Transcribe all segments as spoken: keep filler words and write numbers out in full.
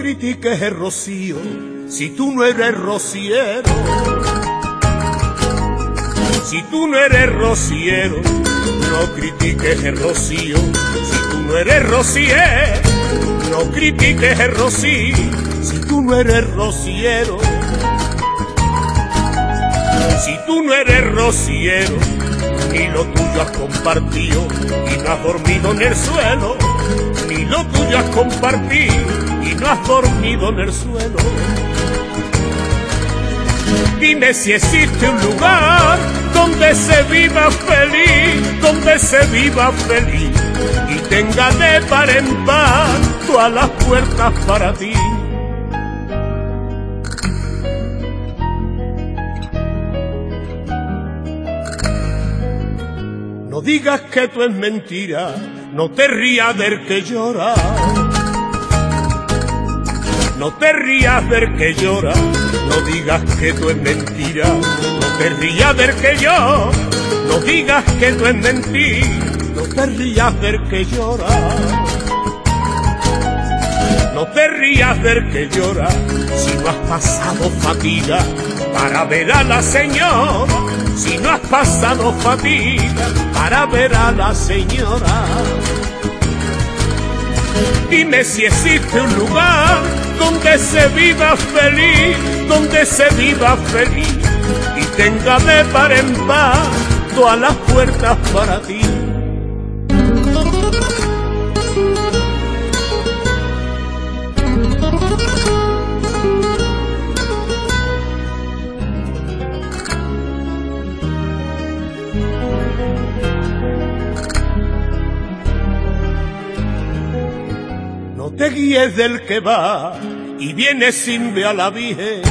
critiques el rocío si tú no eres rociero. Si tú no eres rociero, no critiques el rocío. Si tú no eres rociero, no critiques el rocío. Si tú no eres rociero, si tú no eres rociero, ni lo tuyo has compartido y no has dormido en el suelo. Ni lo tuyo has compartido y no has dormido en el suelo. Dime si existe un lugar donde se viva feliz, donde se viva feliz y tenga de par en par todas las puertas para ti. No digas que tú es mentira, no te rías del que llora. No te rías del que llora, no digas que tú es mentira. No te rías del que llora, no digas que tú es mentira. No te rías del que llora. No te rías del que llora, si no has pasado fatiga para ver a la señora. Si no has pasado fatiga para ver a la señora. Dime si existe un lugar donde se viva feliz, donde se viva feliz y tenga de par en par todas las puertas para ti. No te guíes del que va y viene sin ver a la Virgen.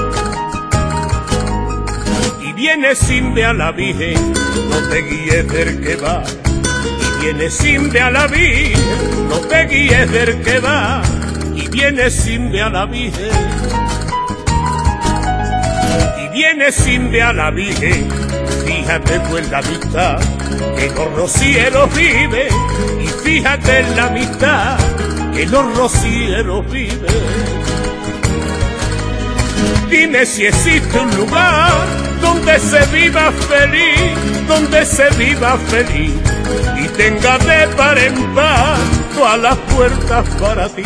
Y viene sin ver a la Virgen. No te guíes del que va y viene sin ver a la Virgen. No te guíes del que va y viene sin ver a la Virgen. Y viene sin ver a la Virgen. Fíjate tú en la amistad que los rocieros viven. Y fíjate en la amistad que los rocieros viven. Dime si existe un lugar donde se viva feliz, donde se viva feliz y tenga de par en par todas las puertas para ti.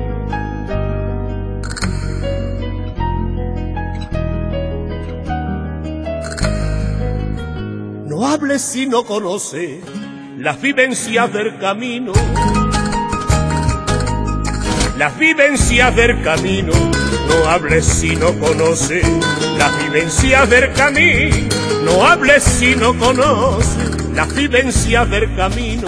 No hables si no conoces las vivencias del camino. Las vivencias del camino, no hables si no conoces. Las vivencias del camino, no hables si no conoces. Las vivencias del camino.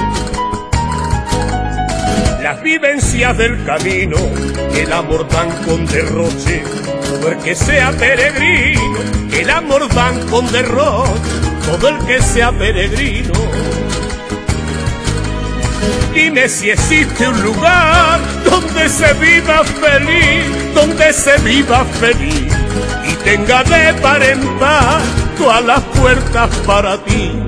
Las vivencias del camino, que el amor dan con derroche, todo el que sea peregrino. Que el amor dan con derroche, todo el que sea peregrino. Dime si existe un lugar donde se viva feliz, donde se viva feliz y tenga de par en par todas las puertas para ti.